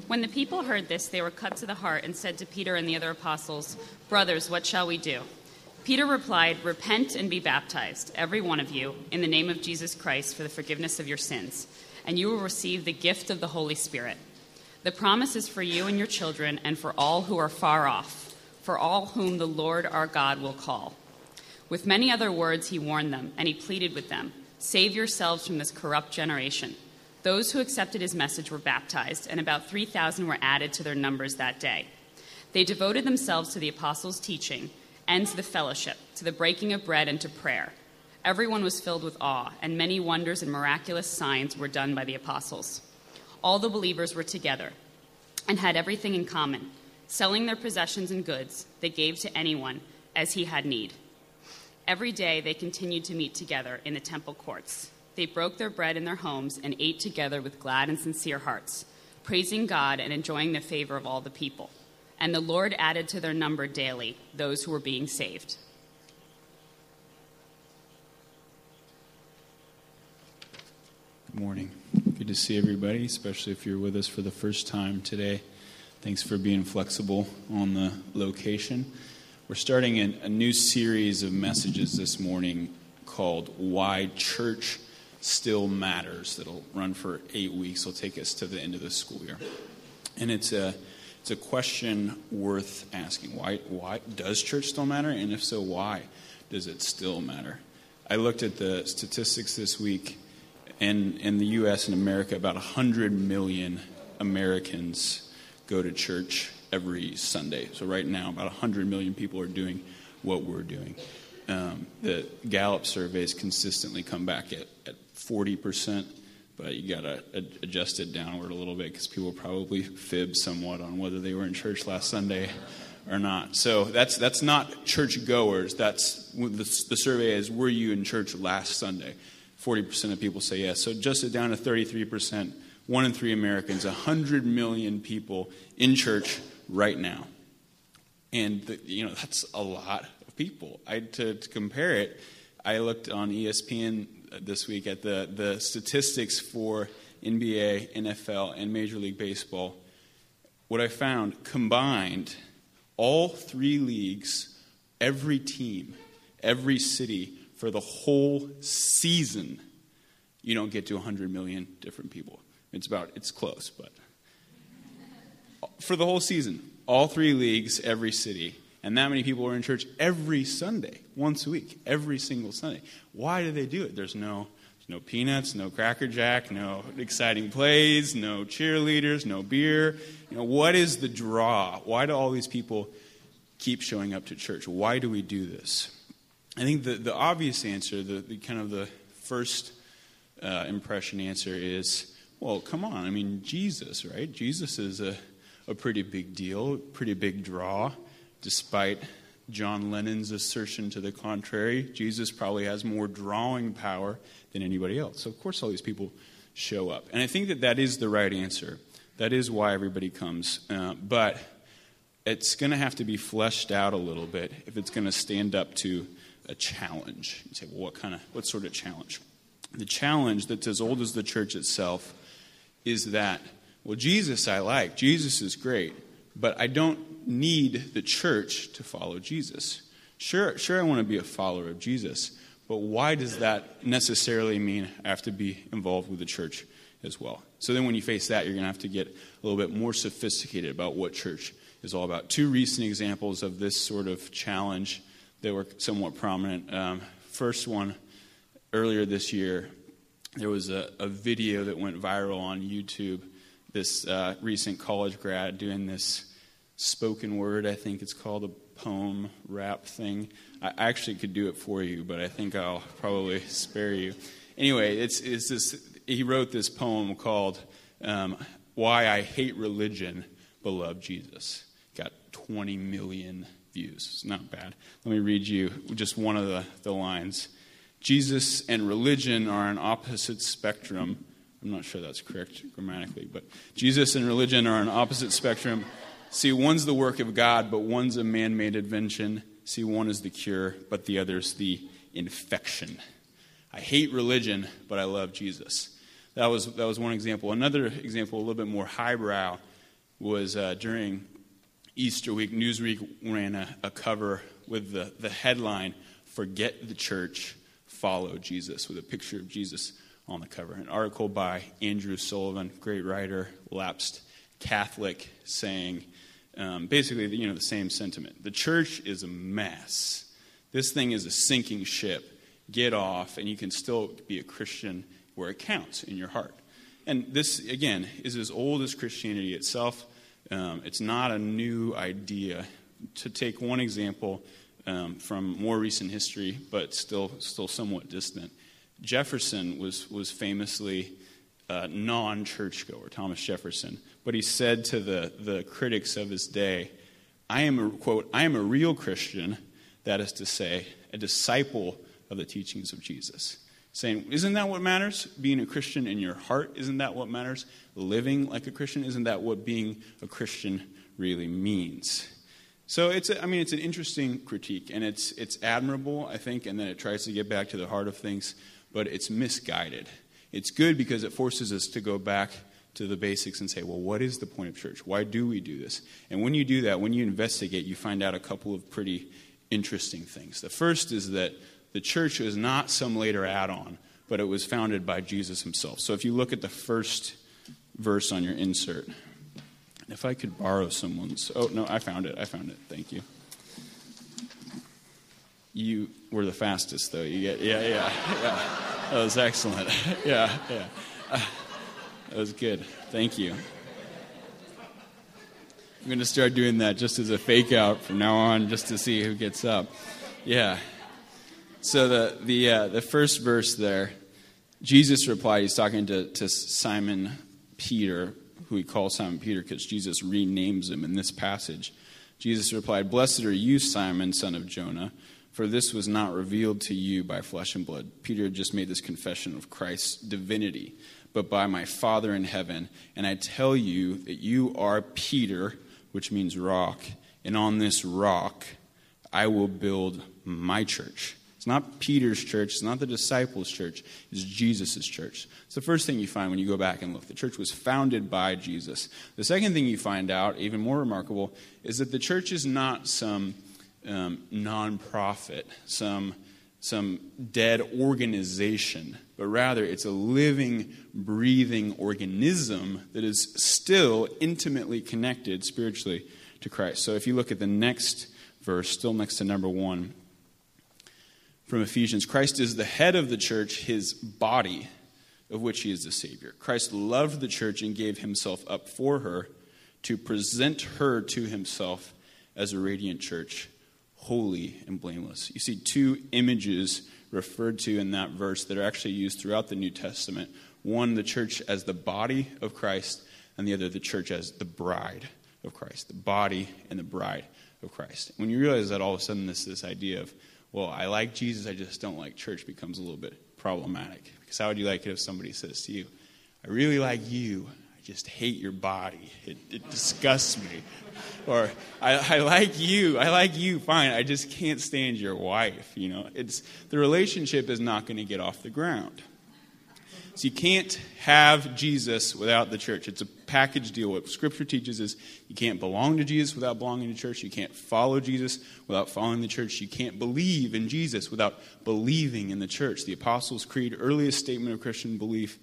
When the people heard this, they were cut to the heart and said to Peter and the other apostles, "Brothers, what shall we do?" Peter replied, "Repent and be baptized, every one of you, in the name of Jesus Christ for the forgiveness of your sins, and you will receive the gift of the Holy Spirit. The promise is for you and your children and for all who are far off, for all whom the Lord our God will call." With many other words he warned them, and he pleaded with them, "Save yourselves from this corrupt generation." Those who accepted his message were baptized, and about 3,000 were added to their numbers that day. They devoted themselves to the apostles' teaching and to the fellowship, to the breaking of bread and to prayer. Everyone was filled with awe, and many wonders and miraculous signs were done by the apostles. All the believers were together and had everything in common. Selling their possessions and goods, they gave to anyone as he had need. Every day they continued to meet together in the temple courts. They broke their bread in their homes and ate together with glad and sincere hearts, praising God and enjoying the favor of all the people. And the Lord added to their number daily those who were being saved. Good morning. Good to see everybody, especially if you're with us for the first time today. Thanks for being flexible on the location. We're starting a new series of messages this morning called Why Church Still Matters. That'll run for 8 weeks. It'll take us to the end of the school year. And it's a question worth asking. Why does church still matter? And if so, why does it still matter? I looked at the statistics this week. In the U.S. and America, about 100 million Americans go to church every Sunday. So right now, about 100 million people are doing what we're doing. The Gallup surveys consistently come back at 40%, but you got to adjust it downward a little bit because people probably fib somewhat on whether they were in church last Sunday or not. So that's not church goers. That's the survey is, were you in church last Sunday? 40% of people say yes. So adjust it down to 33%. 1 in 3 Americans, 100 million people in church right now. And that's a lot of people. To compare it, I looked on ESPN this week at the statistics for NBA, NFL, and Major League Baseball. What I found, combined, all 3 leagues, every team, every city, for the whole season, you don't get to 100 million different people. It's close, but for the whole season, all 3 leagues, every city, and that many people are in church every Sunday, once a week, every single Sunday. Why do they do it? There's no peanuts, no Cracker Jack, no exciting plays, no cheerleaders, no beer. What is the draw? Why do all these people keep showing up to church? Why do we do this? I think the obvious answer, the kind of the first impression answer is, well, come on. I mean, Jesus, right? Jesus is a pretty big deal, pretty big draw, despite John Lennon's assertion to the contrary. Jesus probably has more drawing power than anybody else. So, of course, all these people show up. And I think that is the right answer. That is why everybody comes. But it's going to have to be fleshed out a little bit if it's going to stand up to a challenge. You say, well, what sort of challenge? The challenge that's as old as the church itself is that, well, Jesus I like. Jesus is great, but I don't need the church to follow Jesus. Sure, I want to be a follower of Jesus, but why does that necessarily mean I have to be involved with the church as well? So then when you face that, you're going to have to get a little bit more sophisticated about what church is all about. 2 recent examples of this sort of challenge that were somewhat prominent. First one, earlier this year, there was a video that went viral on YouTube. This recent college grad doing this spoken word, I think it's called, a poem rap thing. I actually could do it for you, but I think I'll probably spare you. Anyway, it's this. He wrote this poem called "Why I Hate Religion But Love Jesus." Got 20 million views. It's not bad. Let me read you just one of the lines. Jesus and religion are an opposite spectrum. I'm not sure that's correct grammatically, but Jesus and religion are an opposite spectrum. See, one's the work of God, but one's a man-made invention. See, one is the cure, but the other's the infection. I hate religion, but I love Jesus. That was one example. Another example, a little bit more highbrow, was during Easter week. Newsweek ran a cover with the headline, "Forget the Church, Follow Jesus," with a picture of Jesus on the cover. An article by Andrew Sullivan, great writer, lapsed Catholic, saying basically the same sentiment. The church is a mess. This thing is a sinking ship. Get off, and you can still be a Christian where it counts in your heart. And this, again, is as old as Christianity itself. It's not a new idea. To take one example from more recent history, but still somewhat distant, Jefferson was famously non-churchgoer, Thomas Jefferson. But he said to the critics of his day, I am a real Christian, that is to say, a disciple of the teachings of Jesus. Saying, isn't that what matters? Being a Christian in your heart, isn't that what matters? Living like a Christian, isn't that what being a Christian really means? So it's an interesting critique, and it's admirable, I think, and then it tries to get back to the heart of things, but it's misguided. It's good because it forces us to go back to the basics and say, well, what is the point of church? Why do we do this? And when you do that, when you investigate, you find out a couple of pretty interesting things. The first is that the church is not some later add-on, but it was founded by Jesus himself. So if you look at the first verse on your insert, if I could borrow someone's... Oh, no, I found it. Thank you. You were the fastest, though. Yeah. That was excellent. Yeah. That was good. Thank you. I'm going to start doing that just as a fake out from now on, just to see who gets up. Yeah. So the first verse there, Jesus replied. He's talking to Simon Peter, who he calls Simon Peter because Jesus renames him in this passage. Jesus replied, "Blessed are you, Simon, son of Jonah, for this was not revealed to you by flesh and blood." Peter had just made this confession of Christ's divinity, "but by my Father in heaven. And I tell you that you are Peter," which means rock, "and on this rock I will build my church." It's not Peter's church. It's not the disciples' church. It's Jesus' church. It's the first thing you find when you go back and look. The church was founded by Jesus. The second thing you find out, even more remarkable, is that the church is not some nonprofit, some dead organization, but rather it's a living, breathing organism that is still intimately connected spiritually to Christ. So if you look at the next verse, still next to number 1, from Ephesians, Christ is the head of the church, his body, of which he is the Savior. Christ loved the church and gave himself up for her to present her to himself as a radiant church, holy and blameless. You see two images referred to in that verse that are actually used throughout the New Testament. One, the church as the body of Christ, and the other, the church as the bride of Christ. The body and the bride of Christ. When you realize that, all of a sudden this idea of, well, I like Jesus, I just don't like church, becomes a little bit problematic. Because how would you like it if somebody says to you, I really like you, I just hate your body, it disgusts me. Or, I like you, fine, I just can't stand your wife. The relationship is not going to get off the ground. So you can't have Jesus without the church. It's a package deal. What Scripture teaches is you can't belong to Jesus without belonging to church. You can't follow Jesus without following the church. You can't believe in Jesus without believing in the church. The Apostles' Creed, earliest statement of Christian belief,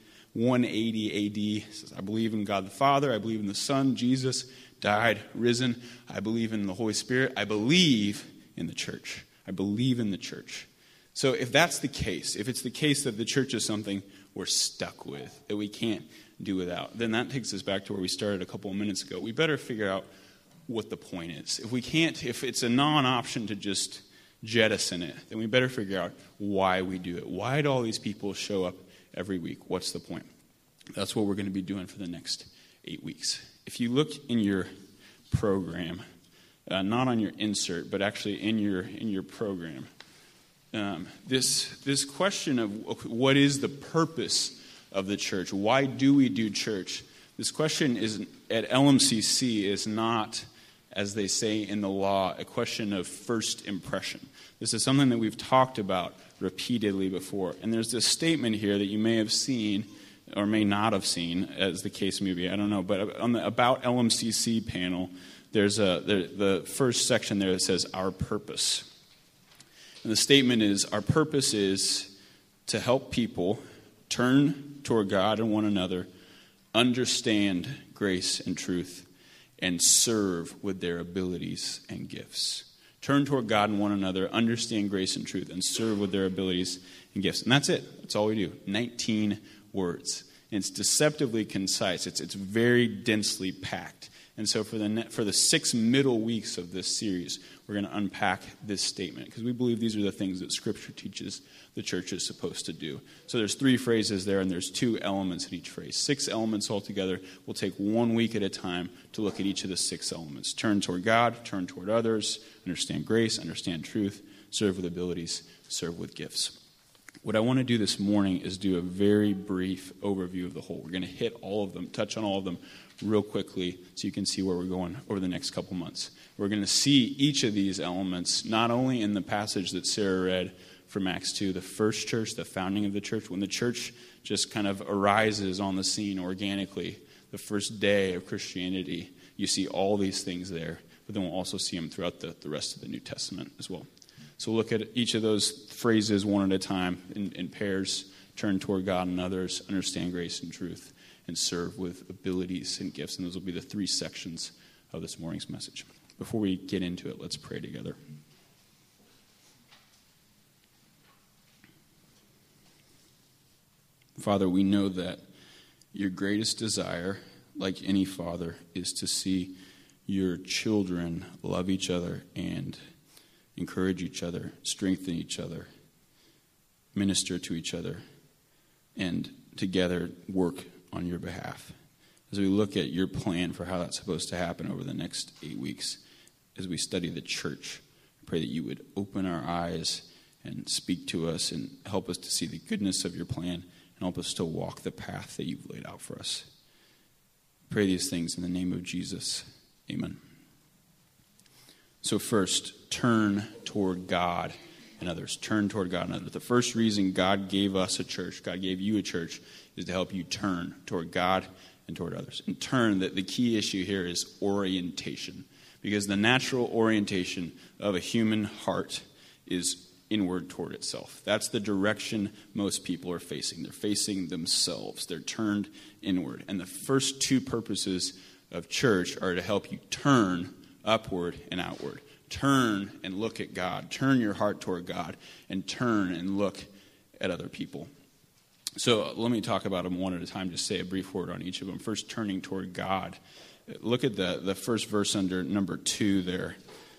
180 AD, says, I believe in God the Father. I believe in the Son, Jesus, died, risen. I believe in the Holy Spirit. I believe in the church. I believe in the church. So if that's the case, if it's the case that the church is something we're stuck with, that we can't do without, then that takes us back to where we started a couple of minutes ago. We better figure out what the point is. If it's a non-option to just jettison it, then we better figure out why we do it. Why do all these people show up every week? What's the point? That's what we're going to be doing for the next 8 weeks. If you look in your program, not on your insert, but actually in your program, this question of what is the purpose of the church? Why do we do church? This question at LMCC is not, as they say in the law, a question of first impression. This is something that we've talked about repeatedly before. And there's this statement here that you may have seen or may not have seen, as the case may be, I don't know, but on the About LMCC panel, there's the first section there that says, our purpose. And the statement is, our purpose is to help people turn toward God and one another, understand grace and truth, and serve with their abilities and gifts. Turn toward God and one another, understand grace and truth, and serve with their abilities and gifts. And that's it. That's all we do. 19 words. And it's deceptively concise. It's very densely packed. And so for the 6 middle weeks of this series, we're going to unpack this statement because we believe these are the things that Scripture teaches the church is supposed to do. So there's 3 phrases there, and there's 2 elements in each phrase. 6 elements altogether. We'll take 1 week at a time to look at each of the 6 elements. Turn toward God, turn toward others, understand grace, understand truth, serve with abilities, serve with gifts. What I want to do this morning is do a very brief overview of the whole. We're going to hit all of them, touch on all of them real quickly so you can see where we're going over the next couple months. We're going to see each of these elements not only in the passage that Sarah read from Acts 2, the first church, the founding of the church, when the church just kind of arises on the scene organically, the first day of Christianity, you see all these things there, but then we'll also see them throughout the rest of the New Testament as well. So we'll look at each of those phrases one at a time in pairs, turn toward God and others, understand grace and truth, and serve with abilities and gifts. And those will be the 3 sections of this morning's message. Before we get into it, let's pray together. Father, we know that your greatest desire, like any father, is to see your children love each other and encourage each other, strengthen each other, minister to each other, and together work on your behalf. As we look at your plan for how that's supposed to happen over the next 8 weeks, as we study the church, I pray that you would open our eyes and speak to us and help us to see the goodness of your plan and help us to walk the path that you've laid out for us. I pray these things in the name of Jesus. Amen. So first, turn toward God and others. Turn toward God and others. The first reason God gave us a church, God gave you a church, is to help you turn toward God and toward others. And turn, the key issue here is orientation. Because the natural orientation of a human heart is inward toward itself. That's the direction most people are facing. They're facing themselves. They're turned inward. And the first 2 purposes of church are to help you turn upward and outward. Turn and look at God. Turn your heart toward God and turn and look at other people. So let me talk about them one at a time, just say a brief word on each of them. First, turning toward God. Look at the first verse under number 2 there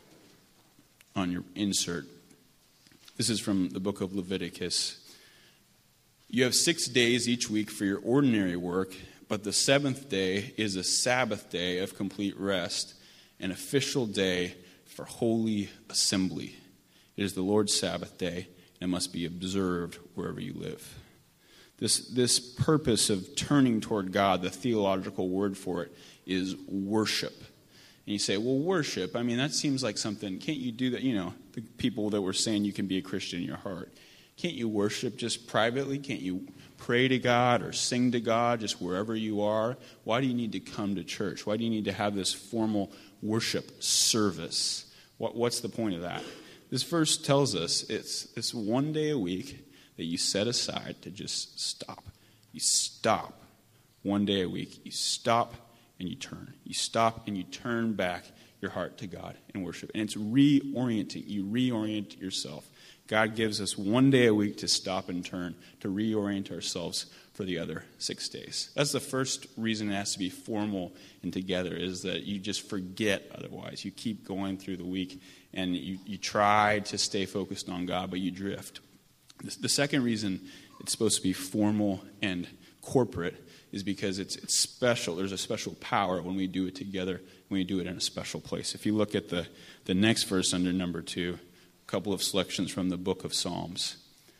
on your insert. This is from the book of Leviticus. You have 6 days each week for your ordinary work, but the 7th day is a Sabbath day of complete rest, an official day for holy assembly. It is the Lord's Sabbath day, and it must be observed wherever you live. This purpose of turning toward God, the theological word for it, is worship. And you say, well, worship, I mean, that seems like something, can't you do that? You know, the people that were saying you can be a Christian in your heart. Can't you worship just privately? Can't you pray to God or sing to God just wherever you are? Why do you need to come to church? Why do you need to have this formal worship service? What's the point of that? This verse tells us it's 1 day a week that you set aside to just stop. You stop 1 day a week. You stop and you turn. You stop and you turn back your heart to God in worship. And it's reorienting. You reorient yourself. God gives us 1 day a week to stop and turn, to reorient ourselves for the other 6 days. That's the first reason it has to be formal and together, is that you just forget otherwise. You keep going through the week and you try to stay focused on God, but you drift. The second reason it's supposed to be formal and corporate is because it's special. There's a special power when we do it together, when we do it in a special place. If you look at the next verse under number 2, a couple of selections from the book of Psalms.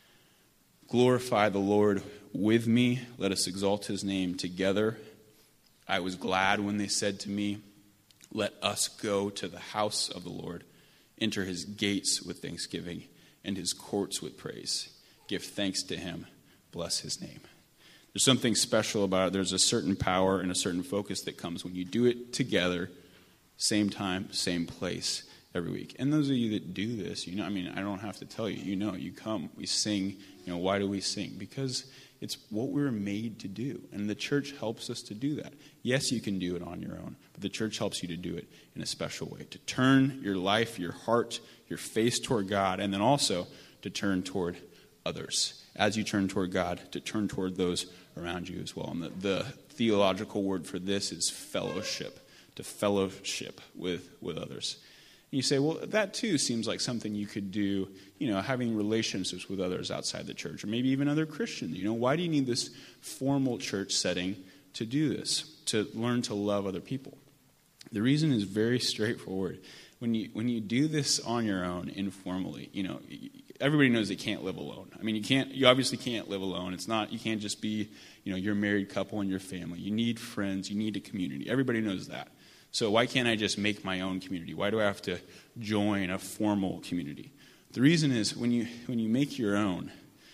Glorify the Lord with me. Let us exalt his name together. I was glad when they said to me, let us go to the house of the Lord. Enter his gates with thanksgiving and his courts with praise. Give thanks to him. Bless his name. There's something special about it. There's a certain power and a certain focus that comes when you do it together, same time, same place, every week. And those of you that do this, I don't have to tell you. You come, we sing. Why do we sing? Because it's what we're made to do. And the church helps us to do that. Yes, you can do it on your own, but the church helps you to do it in a special way. To turn your life, your heart, your face toward God, and then also to turn toward others. As you turn toward God, to turn toward those around you as well. And the theological word for this is fellowship. To fellowship with others. And you say, well, that too seems like something you could do, having relationships with others outside the church, or maybe even other Christians. Why do you need this formal church setting to do this, to learn to love other people? The reason is very straightforward. When you do this on your own, informally, everybody knows they can't live alone. You obviously can't live alone. You can't just be, your married couple and your family. You need friends. You need a community. Everybody knows that. So why can't I just make my own community? Why do I have to join a formal community? The reason is when you make your own,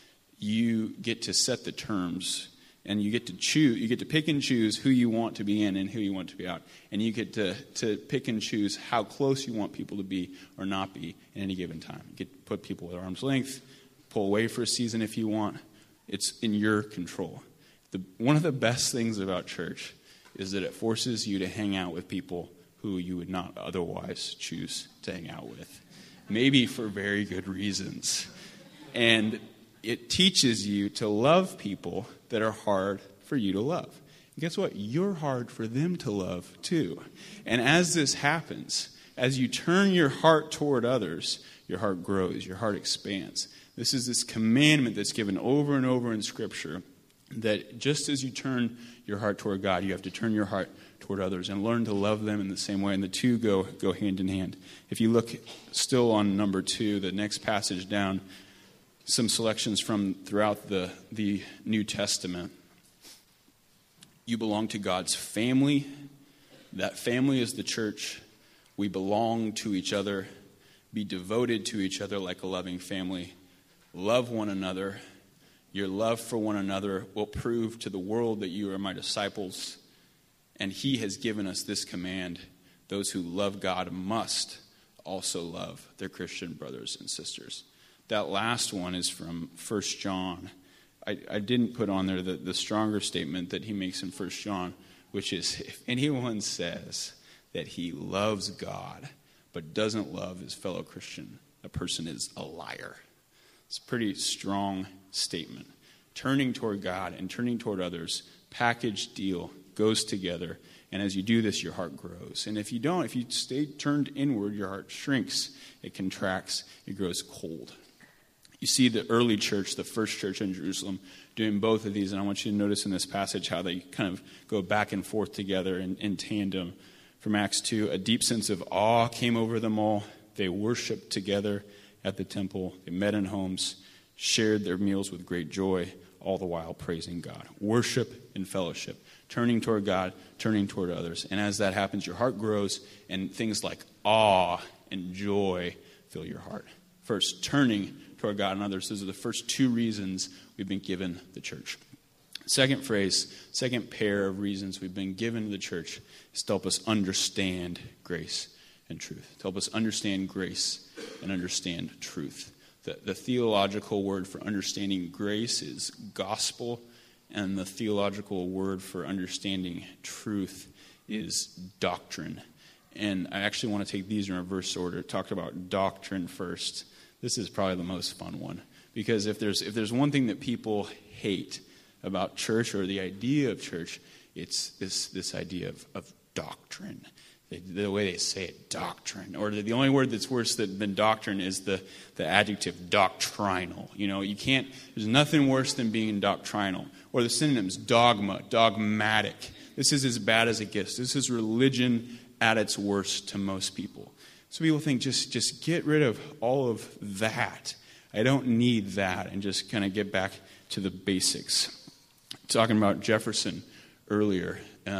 you get to set the terms, and you get to choose. You get to pick and choose who you want to be in and who you want to be out, and you get to pick and choose how close you want people to be or not be at any given time. You get to put people at arm's length, pull away for a season if you want. It's in your control. One of the best things about church is that it forces you to hang out with people who you would not otherwise choose to hang out with, maybe for very good reasons. And it teaches you to love people that are hard for you to love. And guess what? You're hard for them to love too. And as this happens, as you turn your heart toward others, your heart grows, your heart expands. This is this commandment that's given over and over in Scripture, that just as you turn your heart toward God, you have to turn your heart toward others and learn to love them in the same way. And the two go hand in hand. If you look still on number 2, the next passage down, some selections from throughout the New Testament. You belong to God's family. That family is the church. We belong to each other. Be devoted to each other like a loving family. Love one another. Your love for one another will prove to the world that you are my disciples. And he has given us this command. Those who love God must also love their Christian brothers and sisters. That last one is from 1 John. I didn't put on there the stronger statement that he makes in 1 John, which is, if anyone says that he loves God but doesn't love his fellow Christian, a person is a liar. It's a pretty strong statement. Turning toward God and turning toward others, package deal, goes together. And as you do this, your heart grows. And if you don't, if you stay turned inward, your heart shrinks, it contracts, it grows cold. You see the early church, the first church in Jerusalem, doing both of these. And I want you to notice in this passage how they kind of go back and forth together in tandem. From Acts 2, a deep sense of awe came over them all. They worshiped together at the temple. They met in homes, shared their meals with great joy, all the while praising God. Worship and fellowship. Turning toward God, turning toward others. And as that happens, your heart grows, and things like awe and joy fill your heart. First, turning toward God and others. Those are the first 2 reasons we've been given the church. Second pair of reasons we've been given to the church is to help us understand grace and truth. To help us understand grace and understand truth. The theological word for understanding grace is gospel, and the theological word for understanding truth is doctrine. And I actually want to take these in reverse order. Talk about doctrine first. This is probably the most fun one. Because if there's one thing that people hate about church or the idea of church, it's this idea of doctrine. The way they say it, doctrine. Or the only word that's worse than doctrine is the adjective doctrinal. There's nothing worse than being doctrinal. Or the synonyms dogma, dogmatic. This is as bad as it gets. This is religion at its worst to most people. So people think, just get rid of all of that. I don't need that, and just kind of get back to the basics. Talking about Jefferson earlier,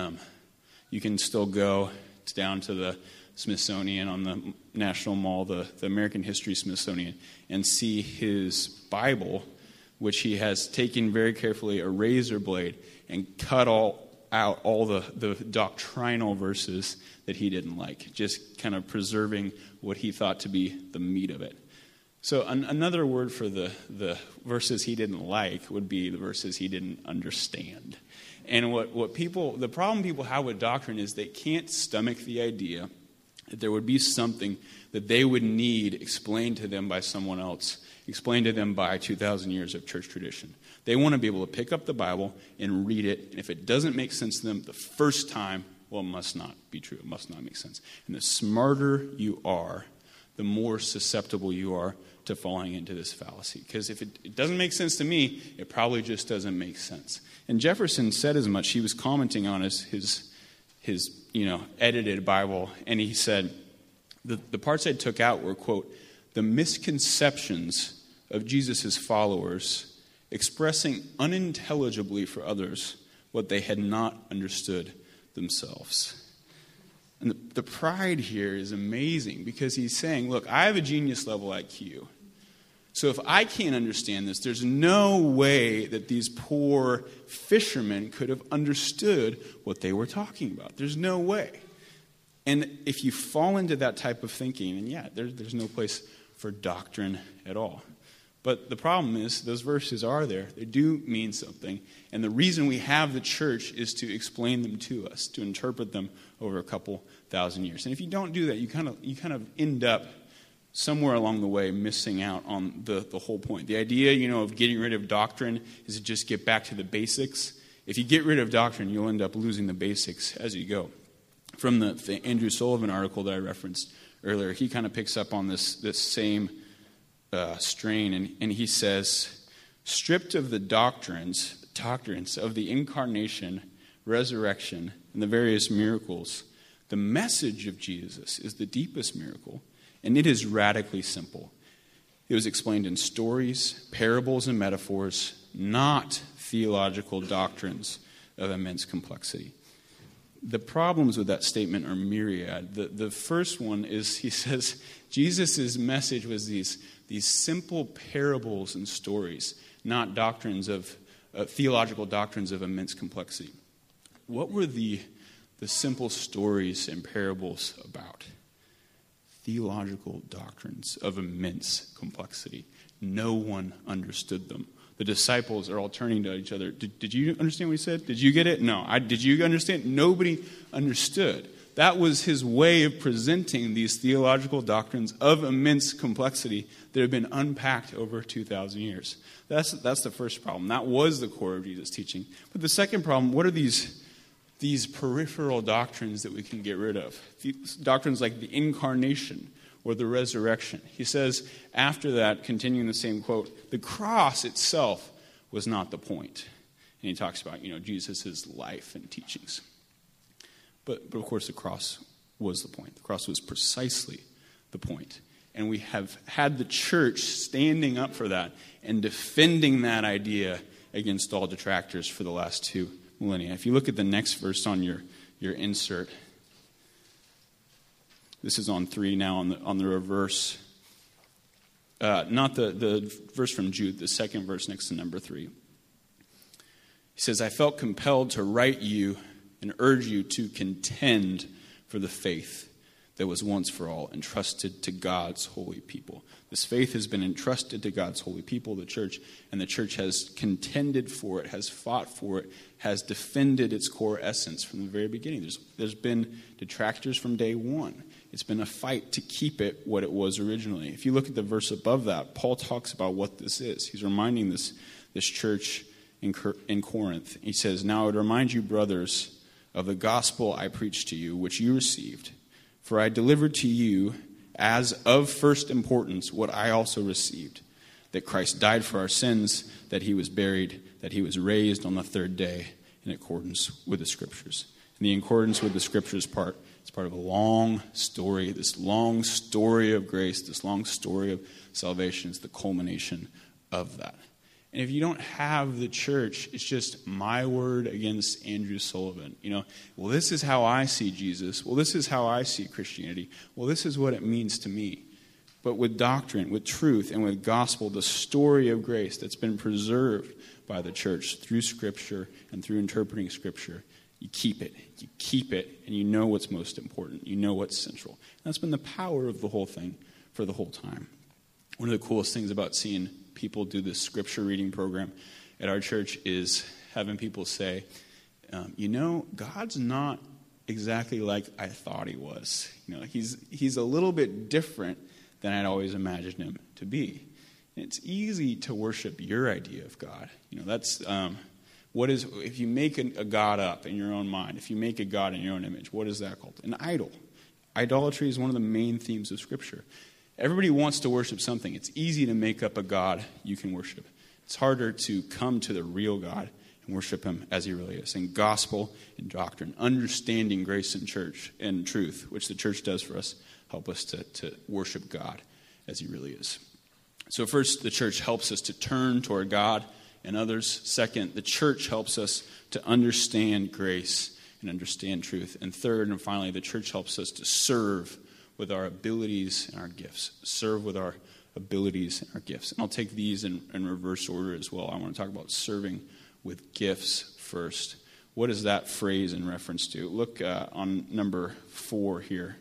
you can still go down to the Smithsonian on the National Mall, the American History Smithsonian, and see his Bible which he has taken very carefully a razor blade and cut out all the doctrinal verses that he didn't like, just kind of preserving what he thought to be the meat of it. So another word for the verses he didn't like would be the verses he didn't understand. And the problem people have with doctrine is they can't stomach the idea that there would be something that they would need explained to them by someone else, explained to them by 2,000 years of church tradition. They want to be able to pick up the Bible and read it, and if it doesn't make sense to them the first time, well, it must not be true. It must not make sense. And the smarter you are, the more susceptible you are to falling into this fallacy. Because if it doesn't make sense to me, it probably just doesn't make sense. And Jefferson said as much. He was commenting on his edited Bible, and he said, the parts I took out were, quote, the misconceptions of Jesus' followers expressing unintelligibly for others what they had not understood themselves. And the pride here is amazing because he's saying, look, I have a genius level IQ. So if I can't understand this, there's no way that these poor fishermen could have understood what they were talking about. There's no way. And if you fall into that type of thinking, then there's no place for doctrine at all. But the problem is, those verses are there. They do mean something. And the reason we have the church is to explain them to us, to interpret them over a couple thousand years. And if you don't do that, you kind of end up somewhere along the way missing out on the whole point. The idea, of getting rid of doctrine is to just get back to the basics. If you get rid of doctrine, you'll end up losing the basics as you go. From the Andrew Sullivan article that I referenced earlier, he kind of picks up on this same strain, and he says, stripped of the doctrines of the incarnation, resurrection, and the various miracles, the message of Jesus is the deepest miracle, and it is radically simple. It was explained in stories, parables, and metaphors, not theological doctrines of immense complexity. The problems with that statement are myriad. The first one is, he says, Jesus' message was these simple parables and stories, not doctrines of theological doctrines of immense complexity. What were the simple stories and parables about? Theological doctrines of immense complexity. No one understood them. The disciples are all turning to each other. Did you understand what he said? Did you get it? No. Did you understand? Nobody understood. That was his way of presenting these theological doctrines of immense complexity that have been unpacked over 2,000 years. That's the first problem. That was the core of Jesus' teaching. But the second problem, what are these peripheral doctrines that we can get rid of? Doctrines like the incarnation or the resurrection. He says, after that, continuing the same quote, the cross itself was not the point. And he talks about, Jesus' life and teachings. But of course, the cross was the point. The cross was precisely the point. And we have had the church standing up for that and defending that idea against all detractors for the last 2 millennia. If you look at the next verse on your insert, this is on 3 now on the reverse. Not the verse from Jude, the second verse next to number 3. He says, I felt compelled to write you and urge you to contend for the faith that was once for all entrusted to God's holy people. This faith has been entrusted to God's holy people, the church, and the church has contended for it, has fought for it, has defended its core essence from the very beginning. There's been detractors from day one. It's been a fight to keep it what it was originally. If you look at the verse above that, Paul talks about what this is. He's reminding this church in Corinth. He says, now I would remind you, brothers, of the gospel I preached to you, which you received. For I delivered to you as of first importance what I also received, that Christ died for our sins, that he was buried, that he was raised on the third day in accordance with the Scriptures. And the in accordance with the Scriptures part, it's part of a long story, this long story of grace, this long story of salvation is the culmination of that. And if you don't have the church, it's just my word against Andrew Sullivan. Well, this is how I see Jesus. Well, this is how I see Christianity. Well, this is what it means to me. but with doctrine, with truth, and with gospel, the story of grace that's been preserved by the church through Scripture and through interpreting Scripture. You keep it, and you know what's most important. You know what's central. And that's been the power of the whole thing for the whole time. One of the coolest things about seeing people do this Scripture reading program at our church is having people say, God's not exactly like I thought he was. He's a little bit different than I'd always imagined him to be. And it's easy to worship your idea of God. That's if you make a God up in your own mind, if you make a God in your own image, what is that called? An idol. Idolatry is one of the main themes of Scripture. Everybody wants to worship something. It's easy to make up a God you can worship. It's harder to come to the real God and worship him as he really is. In gospel and doctrine, understanding grace and church and truth, which the church does for us, help us to worship God as he really is. So first, the church helps us to turn toward God and others. Second, the church helps us to understand grace and understand truth. And third and finally, the church helps us to serve with our abilities and our gifts. Serve with our abilities and our gifts. And I'll take these in reverse order as well. I want to talk about serving with gifts first. What is that phrase in reference to? Look on number 4 here.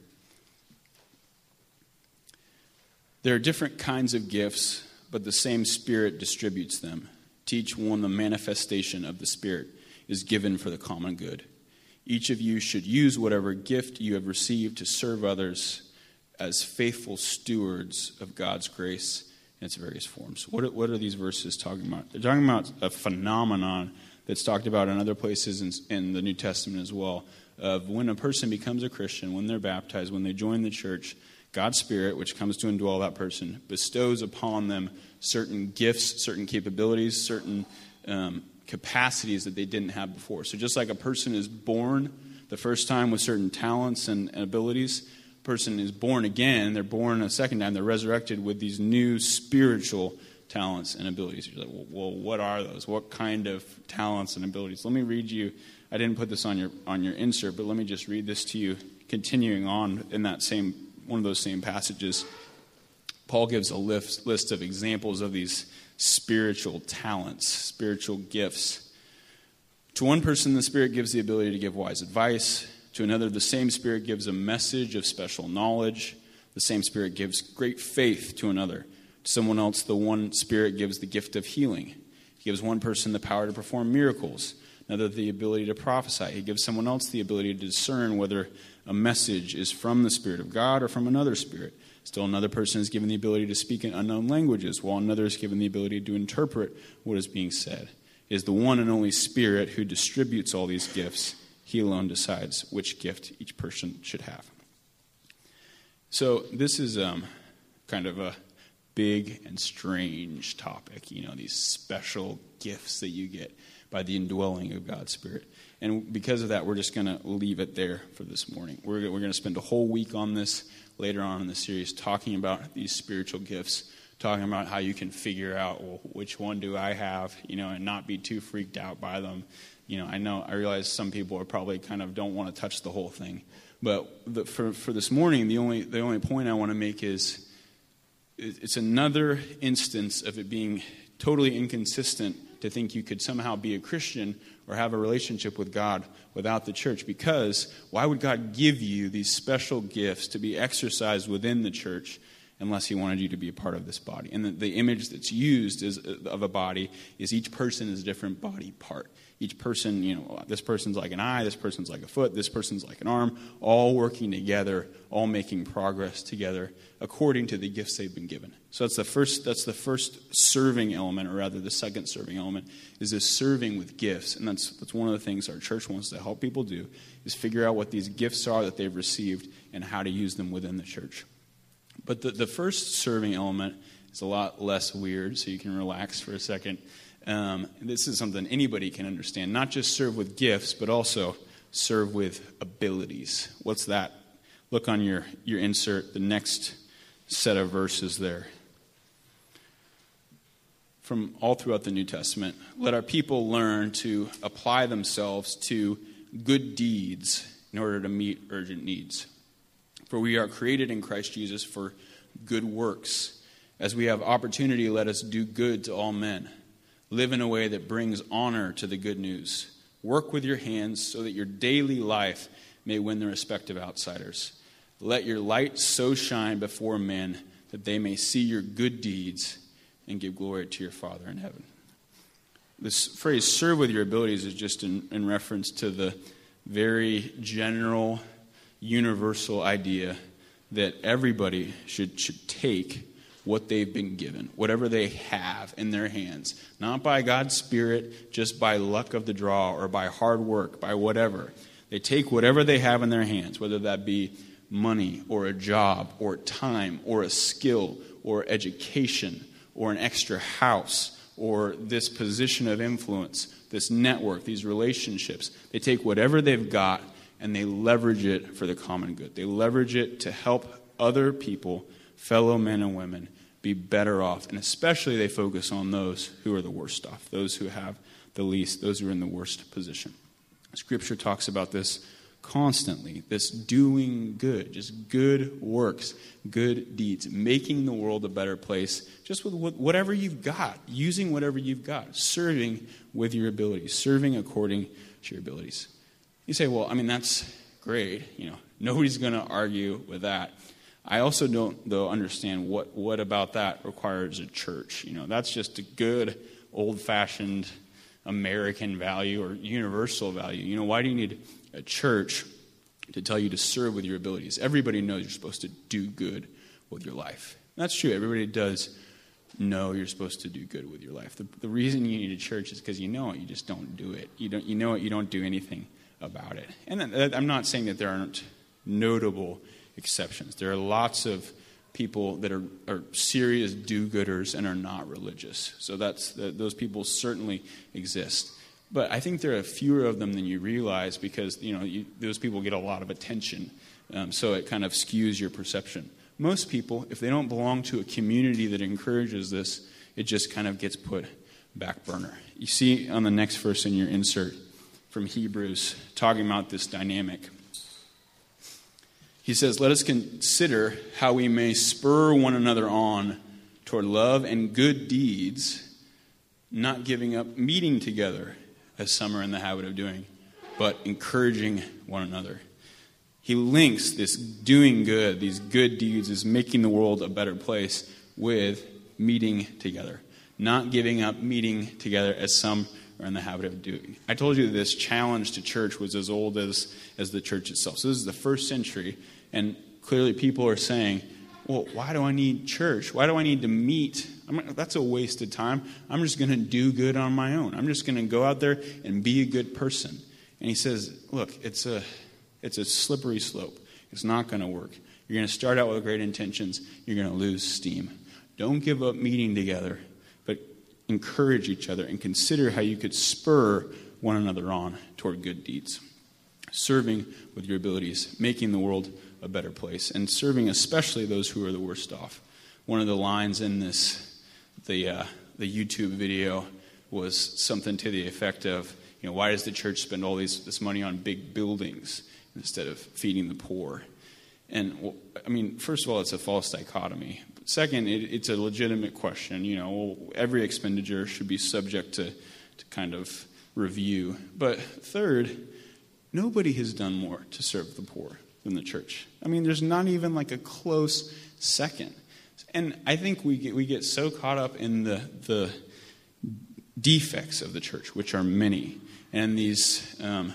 There are different kinds of gifts, but the same Spirit distributes them. To each one, the manifestation of the Spirit is given for the common good. Each of you should use whatever gift you have received to serve others as faithful stewards of God's grace in its various forms. What are these verses talking about? They're talking about a phenomenon that's talked about in other places in the New Testament as well, of when a person becomes a Christian, when they're baptized, when they join the church, God's Spirit, which comes to indwell that person, bestows upon them certain gifts, certain capabilities, certain capacities that they didn't have before. So just like a person is born the first time with certain talents and abilities, a person is born again, they're born a second time, they're resurrected with these new spiritual talents and abilities. You're like, well, what are those? What kind of talents and abilities? Let me read you. I didn't put this on your insert, but let me just read this to you, continuing on in that same one of those same passages. Paul gives a list of examples of these spiritual talents, spiritual gifts. To one person, the Spirit gives the ability to give wise advice. To another, the same Spirit gives a message of special knowledge. The same Spirit gives great faith to another. To someone else, the one Spirit gives the gift of healing. He gives one person the power to perform miracles, another the ability to prophesy. He gives someone else the ability to discern whether a message is from the Spirit of God or from another spirit. Still another person is given the ability to speak in unknown languages, while another is given the ability to interpret what is being said. It is the one and only Spirit who distributes all these gifts. He alone decides which gift each person should have. So this is kind of a big and strange topic, these special gifts that you get by the indwelling of God's Spirit. And because of that, we're just going to leave it there for this morning. We're going to spend a whole week on this later on in the series, talking about these spiritual gifts, talking about how you can figure out, well, which one do I have, and not be too freaked out by them. I realize some people are probably kind of don't want to touch the whole thing. But for this morning, the only point I want to make is it's another instance of it being totally inconsistent to think you could somehow be a Christian or have a relationship with God without the church. Because why would God give you these special gifts to be exercised within the church unless he wanted you to be a part of this body? And the image that's used of a body is each person is a different body part. Each person, this person's like an eye, this person's like a foot, this person's like an arm, all working together, all making progress together according to the gifts they've been given. So that's the first serving element, or rather the second serving element, is this serving with gifts. And that's one of the things our church wants to help people do, is figure out what these gifts are that they've received and how to use them within the church. But the first serving element is a lot less weird, so you can relax for a second. This is something anybody can understand. Not just serve with gifts, but also serve with abilities. What's that? Look on your insert, the next set of verses there. From all throughout the New Testament, let our people learn to apply themselves to good deeds in order to meet urgent needs. For we are created in Christ Jesus for good works. As we have opportunity, let us do good to all men. Live in a way that brings honor to the good news. Work with your hands so that your daily life may win the respect of outsiders. Let your light so shine before men that they may see your good deeds and give glory to your Father in heaven. This phrase, serve with your abilities, is just in reference to the very general, universal idea that everybody should take what they've been given, whatever they have in their hands, not by God's Spirit, just by luck of the draw or by hard work, by whatever. They take whatever they have in their hands, whether that be money or a job or time or a skill or education or an extra house or this position of influence, this network, these relationships. They take whatever they've got and they leverage it for the common good. They leverage it to help other people, fellow men and women, be better off. And especially they focus on those who are the worst off, those who have the least, those who are in the worst position. Scripture talks about this constantly, this doing good, just good works, good deeds, making the world a better place, just with whatever you've got, using whatever you've got, serving with your abilities, serving according to your abilities. You say, well, I mean, that's great. Nobody's going to argue with that. I also don't, though, understand what about that requires a church. That's just a good, old-fashioned American value or universal value. Why do you need a church to tell you to serve with your abilities? Everybody knows you're supposed to do good with your life. That's true. Everybody does know you're supposed to do good with your life. The reason you need a church is because you know it. You just don't do it. You know it. You don't do anything about it. And I'm not saying that there aren't notable exceptions. There are lots of people that are serious do-gooders and are not religious. So those people certainly exist. But I think there are fewer of them than you realize because those people get a lot of attention. So it kind of skews your perception. Most people, if they don't belong to a community that encourages this, it just kind of gets put back burner. You see on the next verse in your insert from Hebrews talking about this dynamic. He says, let us consider how we may spur one another on toward love and good deeds, not giving up meeting together, as some are in the habit of doing, but encouraging one another. He links this doing good, these good deeds, is making the world a better place, with meeting together. Not giving up meeting together, as some are in the habit of doing. I told you that this challenge to church was as old as the church itself. So this is the first century, and clearly people are saying, well, why do I need church? Why do I need to meet? That's a waste of time. I'm just going to do good on my own. I'm just going to go out there and be a good person. And he says, look, it's a slippery slope. It's not going to work. You're going to start out with great intentions. You're going to lose steam. Don't give up meeting together, but encourage each other and consider how you could spur one another on toward good deeds. Serving with your abilities, making the world a better place, and serving especially those who are the worst off. One of the lines in the YouTube video was something to the effect of, why does the church spend all this money on big buildings instead of feeding the poor? And, first of all, it's a false dichotomy. Second, it's a legitimate question. Every expenditure should be subject to kind of review. But third, nobody has done more to serve the poor than the church. There's not even like a close second. And I think we get so caught up in the defects of the church, which are many, and these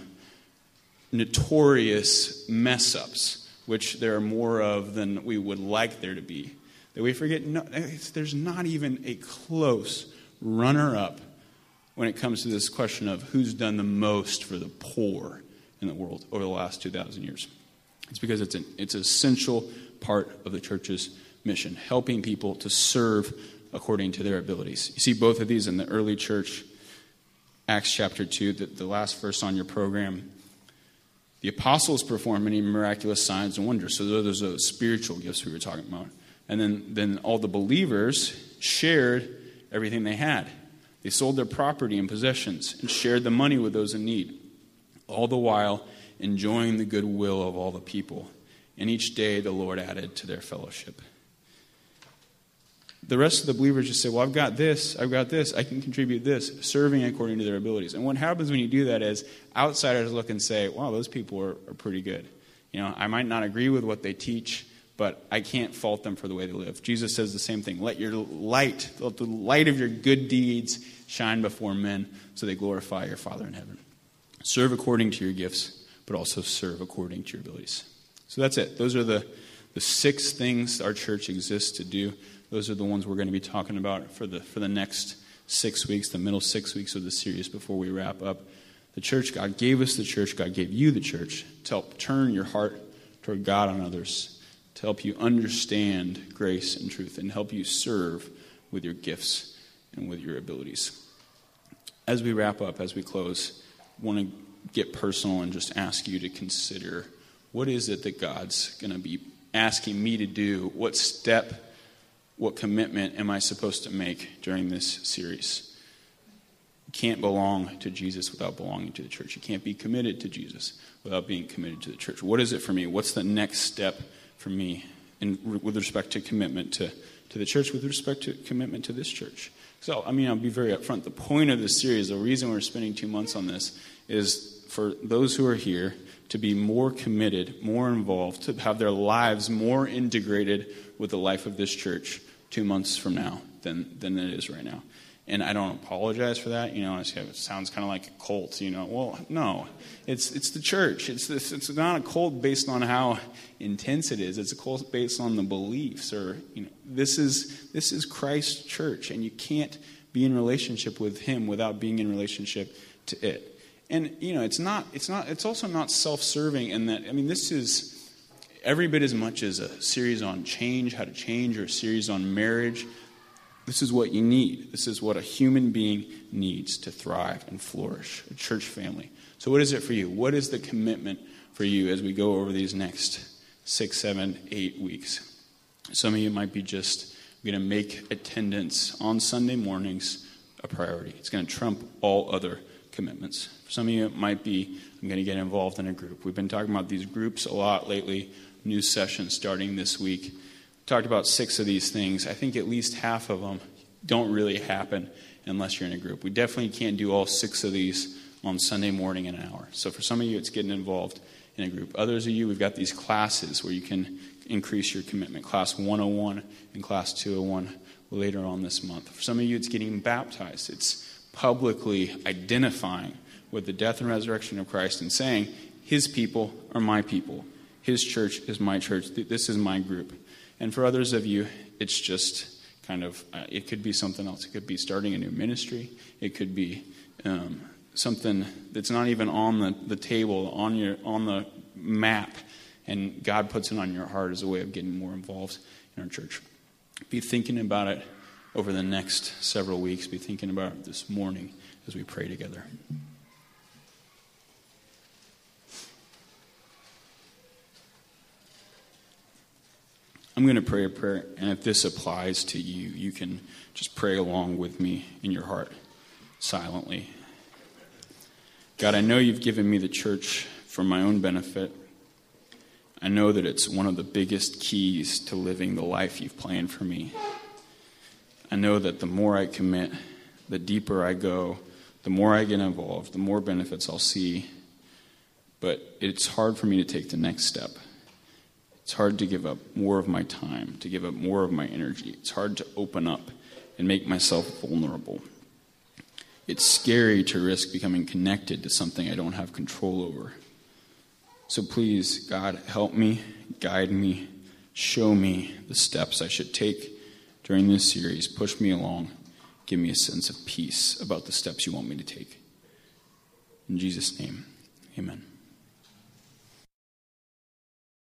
notorious mess-ups, which there are more of than we would like there to be, that we forget there's not even a close runner-up when it comes to this question of who's done the most for the poor in the world over the last 2,000 years. It's because it's an essential part of the church's mission, helping people to serve according to their abilities. You see both of these in the early church, Acts chapter 2, the last verse on your program. The apostles performed many miraculous signs and wonders. So those are those spiritual gifts we were talking about. And then all the believers shared everything they had. They sold their property and possessions and shared the money with those in need, all the while enjoying the goodwill of all the people. And each day the Lord added to their fellowship. the rest of the believers just say, well, I've got this, I can contribute this, serving according to their abilities. And what happens when you do that is outsiders look and say, wow, those people are pretty good. I might not agree with what they teach, but I can't fault them for the way they live. Jesus says the same thing. Let the light of your good deeds shine before men so they glorify your Father in heaven. Serve according to your gifts, but also serve according to your abilities. So that's it. Those are the 6 things our church exists to do. Those are the ones we're going to be talking about for the next 6 weeks, the middle 6 weeks of the series before we wrap up. The church, God gave us the church, God gave you the church to help turn your heart toward God and others, to help you understand grace and truth, and help you serve with your gifts and with your abilities. As we wrap up, as we close, I want to get personal and just ask you to consider, what is it that God's going to be asking me to do? What step, what commitment am I supposed to make during this series? You can't belong to Jesus without belonging to the church. You can't be committed to Jesus without being committed to the church. What is it for me? What's the next step for me with respect to commitment to the church, with respect to commitment to this church? So, I'll be very upfront. The point of this series, the reason we're spending 2 months on this, is for those who are here to be more committed, more involved, to have their lives more integrated with the life of this church 2 months from now than it is right now. And I don't apologize for that. It sounds kind of like a cult. Well, no, it's the church. It's not a cult based on how intense it is. It's a cult based on the beliefs. This is Christ's church, and you can't be in relationship with Him without being in relationship to it. And it's also not self-serving in that. This is every bit as much as a series on change, how to change, or a series on marriage. This is what you need. This is what a human being needs to thrive and flourish, a church family. So what is it for you? What is the commitment for you as we go over these next 6, 7, 8 weeks? Some of you might be just going to make attendance on Sunday mornings a priority. It's going to trump all other commitments. For some of you, it might be, I'm going to get involved in a group. We've been talking about these groups a lot lately, new sessions starting this week. Talked about 6 of these things. I think at least half of them don't really happen unless you're in a group. We definitely can't do all 6 of these on Sunday morning in an hour. So for some of you, it's getting involved in a group. Others of you, we've got these classes where you can increase your commitment. Class 101 and Class 201 later on this month. For some of you, it's getting baptized. It's publicly identifying with the death and resurrection of Christ and saying, His people are my people. His church is my church. This is my group. And for others of you, it's just kind of, it could be something else. It could be starting a new ministry. It could be something that's not even on the table, on the map, and God puts it on your heart as a way of getting more involved in our church. Be thinking about it over the next several weeks. Be thinking about it this morning as we pray together. I'm going to pray a prayer, and if this applies to you, you can just pray along with me in your heart, silently. God, I know you've given me the church for my own benefit. I know that it's one of the biggest keys to living the life you've planned for me. I know that the more I commit, the deeper I go, the more I get involved, the more benefits I'll see. But it's hard for me to take the next step. It's hard to give up more of my time, to give up more of my energy. It's hard to open up and make myself vulnerable. It's scary to risk becoming connected to something I don't have control over. So please, God, help me, guide me, show me the steps I should take during this series. Push me along. Give me a sense of peace about the steps you want me to take. In Jesus' name, amen.